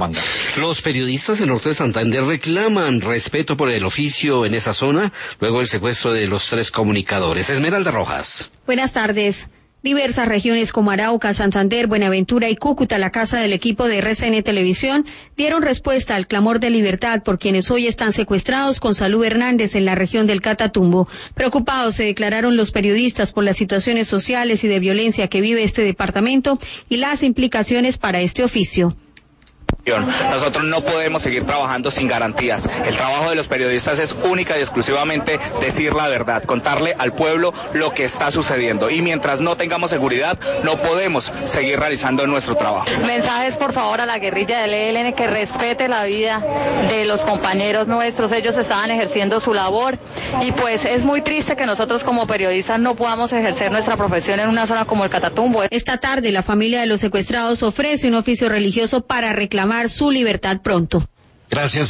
Bucaramanga. Los periodistas del norte de Santander reclaman respeto por el oficio en esa zona, luego del secuestro de los 3 comunicadores. Esmeralda Rojas. Buenas tardes. Diversas regiones como Arauca, Santander, Buenaventura y Cúcuta, la casa del equipo de RCN Televisión, dieron respuesta al clamor de libertad por quienes hoy están secuestrados con Salud Hernández en la región del Catatumbo. Preocupados se declararon los periodistas por las situaciones sociales y de violencia que vive este departamento y las implicaciones para este oficio. Nosotros no podemos seguir trabajando sin garantías. El trabajo de los periodistas es única y exclusivamente decir la verdad, contarle al pueblo lo que está sucediendo. Y mientras no tengamos seguridad, no podemos seguir realizando nuestro trabajo. Mensajes, por favor, a la guerrilla del ELN que respete la vida de los compañeros nuestros. Ellos estaban ejerciendo su labor y pues es muy triste que nosotros como periodistas no podamos ejercer nuestra profesión en una zona como el Catatumbo. Esta tarde, la familia de los secuestrados ofrece un oficio religioso para reclamar su libertad pronto. Gracias.